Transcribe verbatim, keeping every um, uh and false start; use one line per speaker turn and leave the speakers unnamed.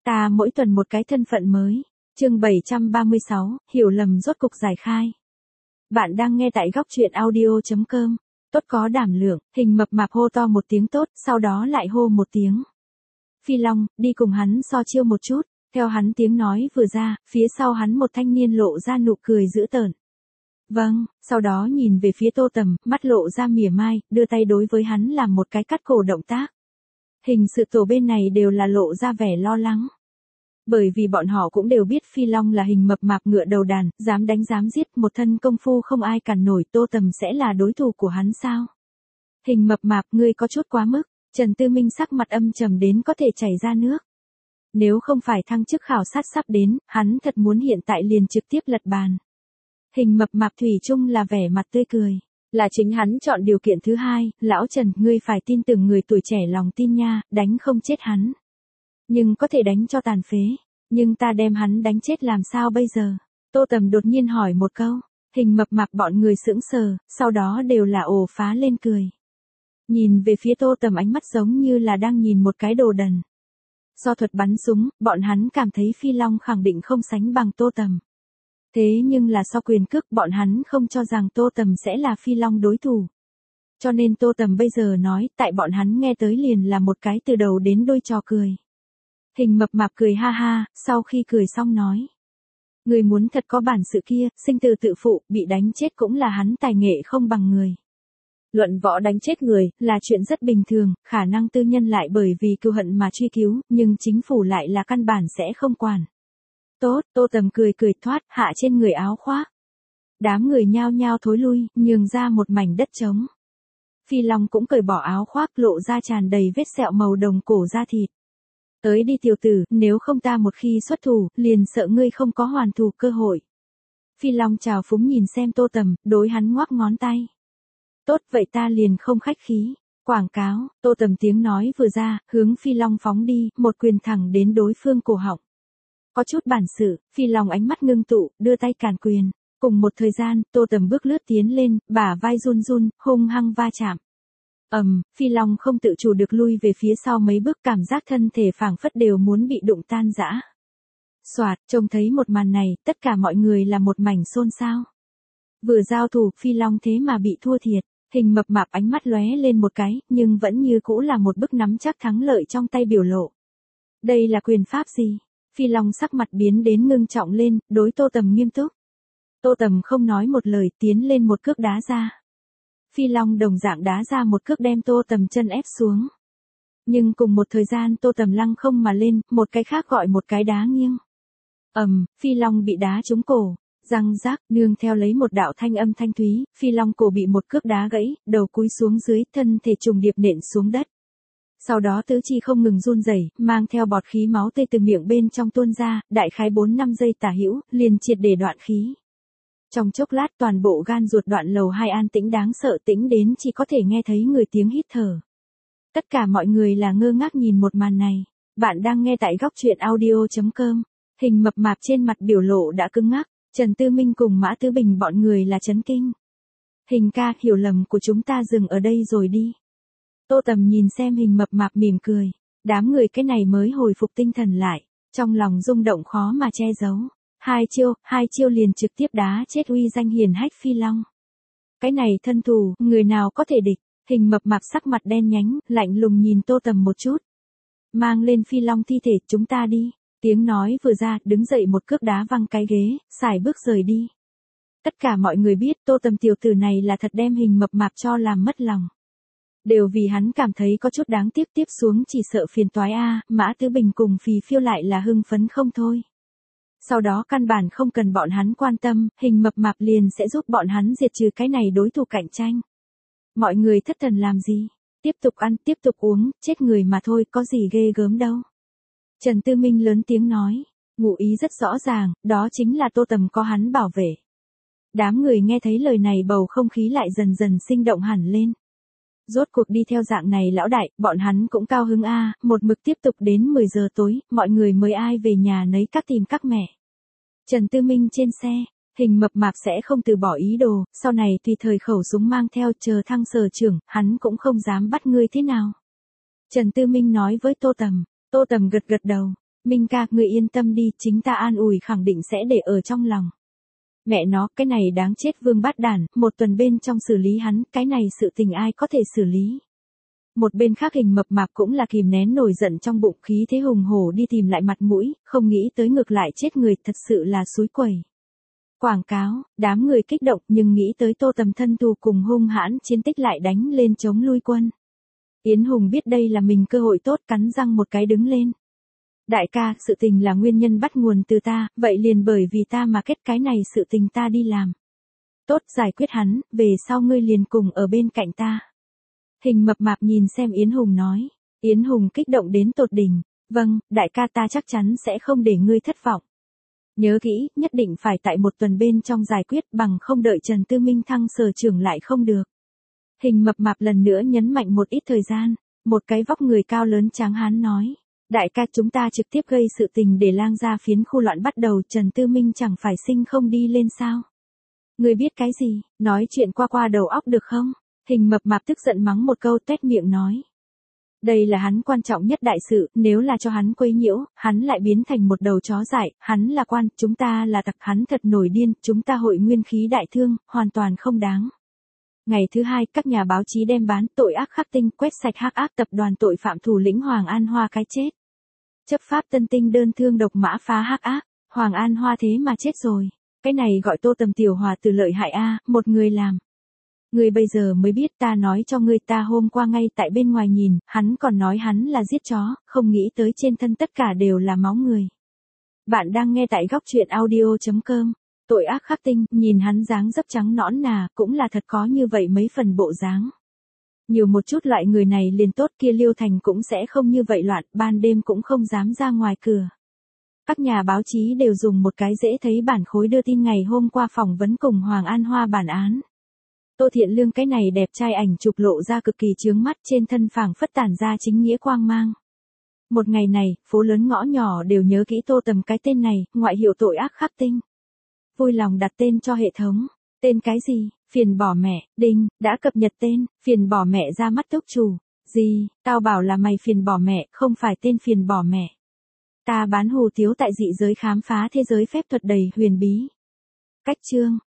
Ta mỗi tuần một cái thân phận mới. Chương bảy trăm ba mươi sáu, hiểu lầm rốt cục giải khai. Bạn đang nghe tại góc truyện audio chấm com. Tốt có đảm lượng, hình mập mạp hô to một tiếng tốt, sau đó lại hô một tiếng. Phi Long, đi cùng hắn so chiêu một chút. Theo hắn tiếng nói vừa ra, phía sau hắn một thanh niên lộ ra nụ cười dữ tợn. Vâng, sau đó nhìn về phía Tô Tầm, mắt lộ ra mỉa mai, đưa tay đối với hắn làm một cái cắt cổ động tác. Hình sự tổ bên này đều là lộ ra vẻ lo lắng. Bởi vì bọn họ cũng đều biết Phi Long là hình mập mạp ngựa đầu đàn, dám đánh dám giết, một thân công phu không ai cản nổi, Tô Tầm sẽ là đối thủ của hắn sao? Hình mập mạp, ngươi có chút quá mức. Trần Tư Minh sắc mặt âm trầm đến có thể chảy ra nước. Nếu không phải thăng chức khảo sát sắp đến, hắn thật muốn hiện tại liền trực tiếp lật bàn. Hình mập mạp thủy chung là vẻ mặt tươi cười. Là chính hắn chọn điều kiện thứ hai, lão Trần, ngươi phải tin tưởng người tuổi trẻ lòng tin nha, đánh không chết hắn. Nhưng có thể đánh cho tàn phế. Nhưng ta đem hắn đánh chết làm sao bây giờ? Tô Tầm đột nhiên hỏi một câu. Hình mập mạp bọn người sững sờ, sau đó đều là ồ phá lên cười. Nhìn về phía Tô Tầm ánh mắt giống như là đang nhìn một cái đồ đần. Do thuật bắn súng, bọn hắn cảm thấy Phi Long khẳng định không sánh bằng Tô Tầm. Thế nhưng là so quyền cước bọn hắn không cho rằng Tô Tầm sẽ là Phi Long đối thủ. Cho nên Tô Tầm bây giờ nói, tại bọn hắn nghe tới liền là một cái từ đầu đến đuôi trò cười. Hình mập mạp cười ha ha, sau khi cười xong nói. Người muốn thật có bản sự kia, sinh từ tự phụ, bị đánh chết cũng là hắn tài nghệ không bằng người. Luận võ đánh chết người, là chuyện rất bình thường, khả năng tư nhân lại bởi vì cừu hận mà truy cứu, nhưng chính phủ lại là căn bản sẽ không quản. Tốt, Tô Tầm cười cười thoát, hạ trên người áo khoác. Đám người nhao nhao thối lui, nhường ra một mảnh đất trống. Phi Long cũng cởi bỏ áo khoác, lộ ra tràn đầy vết sẹo màu đồng cổ da thịt. Tới đi tiểu tử, nếu không ta một khi xuất thủ, liền sợ ngươi không có hoàn thủ cơ hội. Phi Long chào phúng nhìn xem Tô Tầm, đối hắn ngoắc ngón tay. Tốt vậy ta liền không khách khí. Quảng cáo, Tô Tầm tiếng nói vừa ra, hướng Phi Long phóng đi, một quyền thẳng đến đối phương cổ họng. Có chút bản sự, Phi Long ánh mắt ngưng tụ, đưa tay càn quyền. Cùng một thời gian, Tô Tầm bước lướt tiến lên, bả vai run run, hung hăng va chạm. ầm, um, Phi Long không tự chủ được lui về phía sau mấy bước, cảm giác thân thể phảng phất đều muốn bị đụng tan rã. Soạt, trông thấy một màn này, tất cả mọi người là một mảnh xôn xao. Vừa giao thủ, Phi Long thế mà bị thua thiệt. Hình mập mạp ánh mắt lóe lên một cái, nhưng vẫn như cũ là một bức nắm chắc thắng lợi trong tay biểu lộ. Đây là quyền pháp gì? Phi Long sắc mặt biến đến ngưng trọng lên, đối Tô Tầm nghiêm túc. Tô Tầm không nói một lời, tiến lên một cước đá ra. Phi Long đồng dạng đá ra một cước đem Tô Tầm chân ép xuống. Nhưng cùng một thời gian Tô Tầm lăng không mà lên, một cái khác gọi một cái đá nghiêng. ầm, um, Phi Long bị đá trúng cổ. Răng rác, nương theo lấy một đạo thanh âm thanh thúy, Phi Long cổ bị một cước đá gãy, đầu cúi xuống dưới, thân thể trùng điệp nện xuống đất. Sau đó tứ chi không ngừng run rẩy, mang theo bọt khí máu tươi từ miệng bên trong tuôn ra, đại khái bốn năm giây tả hữu, liền triệt để đoạn khí. Trong chốc lát toàn bộ gan ruột đoạn lầu hai an tĩnh đáng sợ, tĩnh đến chỉ có thể nghe thấy người tiếng hít thở. Tất cả mọi người là ngơ ngác nhìn một màn này. Bạn đang nghe tại góc truyện audio chấm com. Hình mập mạp trên mặt biểu lộ đã cứng ngắc. Trần Tư Minh cùng Mã Tứ Bình bọn người là chấn kinh. Hình ca, hiểu lầm của chúng ta dừng ở đây rồi đi. Tô Tầm nhìn xem hình mập mạp mỉm cười. Đám người cái này mới hồi phục tinh thần lại. Trong lòng rung động khó mà che giấu. Hai chiêu, hai chiêu liền trực tiếp đá chết uy danh hiển hách Phi Long. Cái này thân thủ, người nào có thể địch. Hình mập mạp sắc mặt đen nhánh, lạnh lùng nhìn Tô Tầm một chút. Mang lên Phi Long thi thể, chúng ta đi. Tiếng nói vừa ra, đứng dậy một cước đá văng cái ghế, xài bước rời đi. Tất cả mọi người biết Tô Tầm tiểu tử này là thật đem hình mập mạp cho làm mất lòng. Đều vì hắn cảm thấy có chút đáng tiếc, tiếp xuống chỉ sợ phiền toái a. Mã Tứ Bình cùng Phì Phiêu lại là hưng phấn không thôi. Sau đó căn bản không cần bọn hắn quan tâm, hình mập mạp liền sẽ giúp bọn hắn diệt trừ cái này đối thủ cạnh tranh. Mọi người thất thần làm gì? Tiếp tục ăn, tiếp tục uống, chết người mà thôi, có gì ghê gớm đâu. Trần Tư Minh lớn tiếng nói, ngụ ý rất rõ ràng, đó chính là Tô Tầm có hắn bảo vệ. Đám người nghe thấy lời này bầu không khí lại dần dần sinh động hẳn lên. Rốt cuộc đi theo dạng này lão đại, bọn hắn cũng cao hứng a, một mực tiếp tục đến mười giờ tối, mọi người mới ai về nhà nấy các tìm các mẹ. Trần Tư Minh trên xe, hình mập mạp sẽ không từ bỏ ý đồ, sau này tùy thời khẩu súng mang theo, chờ thăng sở trưởng, hắn cũng không dám bắt ngươi thế nào. Trần Tư Minh nói với Tô Tầm. Tô Tầm gật gật đầu, Minh ca, người yên tâm đi, chính ta an ủi khẳng định sẽ để ở trong lòng. Mẹ nó, cái này đáng chết vương bát đản, một tuần bên trong xử lý hắn, cái này sự tình ai có thể xử lý. Một bên khác Hình Mập Mạp cũng là kìm nén nổi giận trong bụng, khí thế hùng hổ đi tìm lại mặt mũi, không nghĩ tới ngược lại chết người, thật sự là xúi quẩy. Quảng cáo, đám người kích động nhưng nghĩ tới Tô Tầm thân tù cùng hung hãn chiến tích lại đánh lên chống lui quân. Yến Hùng biết đây là mình cơ hội tốt, cắn răng một cái đứng lên. Đại ca, sự tình là nguyên nhân bắt nguồn từ ta, vậy liền bởi vì ta mà kết cái này sự tình ta đi làm. Tốt, giải quyết hắn, về sau ngươi liền cùng ở bên cạnh ta. Hình Mập Mạp nhìn xem Yến Hùng nói. Yến Hùng kích động đến tột đỉnh. Vâng, đại ca, ta chắc chắn sẽ không để ngươi thất vọng. Nhớ kỹ, nhất định phải tại một tuần bên trong giải quyết, bằng không đợi Trần Tư Minh thăng sở trưởng lại không được. Hình Mập Mạp lần nữa nhấn mạnh một ít thời gian. Một cái vóc người cao lớn tráng hán nói. Đại ca, chúng ta trực tiếp gây sự tình để lang gia phiến khu loạn bắt đầu, Trần Tư Minh chẳng phải sinh không đi lên sao. Ngươi biết cái gì, nói chuyện qua qua đầu óc được không? Hình Mập Mạp tức giận mắng một câu, tuét miệng nói. Đây là hắn quan trọng nhất đại sự, nếu là cho hắn quấy nhiễu, hắn lại biến thành một đầu chó dại, hắn là quan, chúng ta là tặc, hắn thật nổi điên, chúng ta hội nguyên khí đại thương, hoàn toàn không đáng. Ngày thứ hai, các nhà báo chí đem bán tội ác khắc tinh, quét sạch hắc ác tập đoàn tội phạm thủ lĩnh Hoàng An Hoa cái chết. Chấp pháp Tân Tinh đơn thương độc mã phá hắc ác, Hoàng An Hoa thế mà chết rồi. Cái này gọi Tô Tầm tiểu hòa từ lợi hại a, một người làm. Ngươi bây giờ mới biết, ta nói cho ngươi, ta hôm qua ngay tại bên ngoài nhìn, hắn còn nói hắn là giết chó, không nghĩ tới trên thân tất cả đều là máu người. Bạn đang nghe tại góc truyện audio chấm com. Tội ác khắc tinh, nhìn hắn dáng dấp trắng nõn nà, cũng là thật có như vậy mấy phần bộ dáng. Nhiều một chút loại người này liền tốt, kia Liêu Thành cũng sẽ không như vậy loạn, ban đêm cũng không dám ra ngoài cửa. Các nhà báo chí đều dùng một cái dễ thấy bản khối đưa tin ngày hôm qua phỏng vấn cùng Hoàng An Hoa bản án. Tô Thiện Lương cái này đẹp trai ảnh chụp lộ ra cực kỳ chướng mắt, trên thân phảng phất tản ra chính nghĩa quang mang. Một ngày này, phố lớn ngõ nhỏ đều nhớ kỹ Tô Tầm cái tên này, ngoại hiệu tội ác khắc tinh. Vui lòng đặt tên cho hệ thống. Tên cái gì? Phiền bỏ mẹ. Đinh, đã cập nhật tên, phiền bỏ mẹ ra mắt túc chủ. Gì, tao bảo là mày phiền bỏ mẹ, không phải tên phiền bỏ mẹ. Ta bán hủ tiếu tại dị giới khám phá thế giới phép thuật đầy huyền bí. Cách chương.